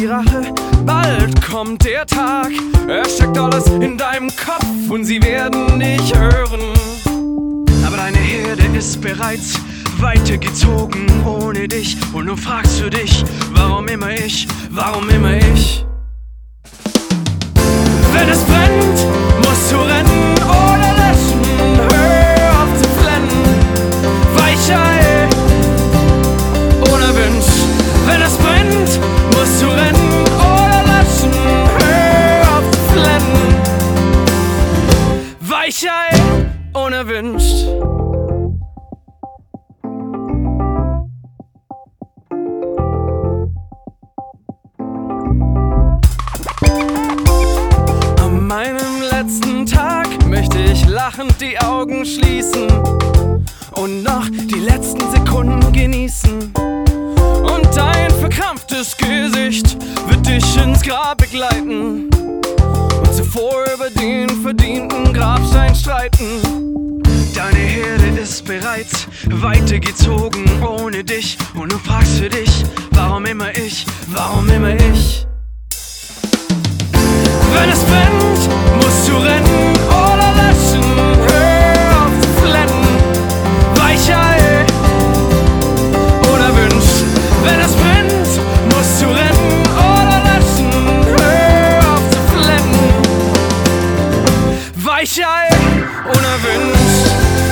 die Rache, bald kommt der Tag. Er steckt alles in deinem Kopf und sie werden dich hören. Aber deine Herde ist bereits weitergezogen ohne dich. Und nun fragst du dich, warum immer ich, warum immer ich? Wenn es brennt, musst du rennen oder löschen. Hör auf zu flennen, Weichei, unerwünscht. Wenn es brennt, musst du rennen oder löschen. Hör auf zu flennen, Weichei, unerwünscht. An meinem letzten Tag möchte ich lachend die Augen schließen und noch die letzten Sekunden genießen. Und dein verkrampftes Gesicht wird dich ins Grab begleiten und zuvor über den verdienten Grabstein streiten. Deine Herde ist bereits weitergezogen ohne dich. Und nun fragst du dich, warum immer ich, warum immer ich? Wenn es brennt, musst du rennen oder löschen. Hör auf zu flennen, Weichei, unerwünscht. Wenn es brennt, musst du rennen oder löschen. Hör auf zu flennen, Weichei, unerwünscht.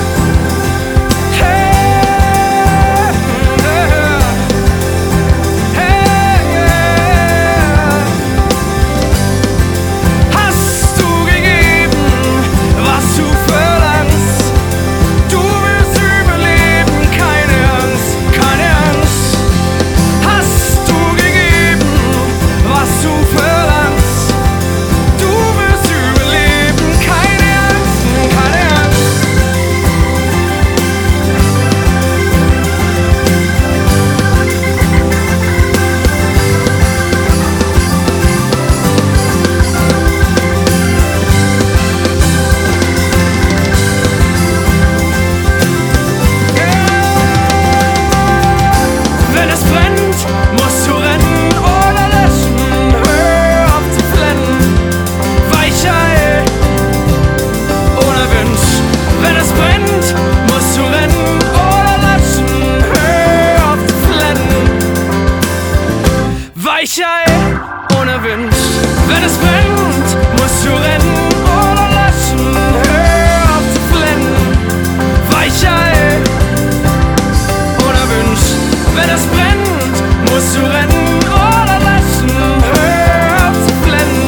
Weichei, unerwünscht. Wenn es brennt, musst du rennen oder löschen. Hör auf zu flennen, Weichei, unerwünscht. Wenn es brennt, musst du rennen oder löschen. Hör auf zu flennen,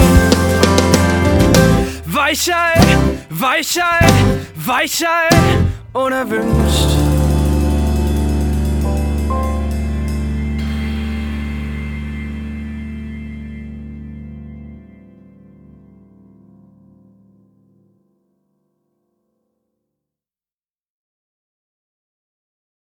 Weichei, Weichei, Weichei, unerwünscht.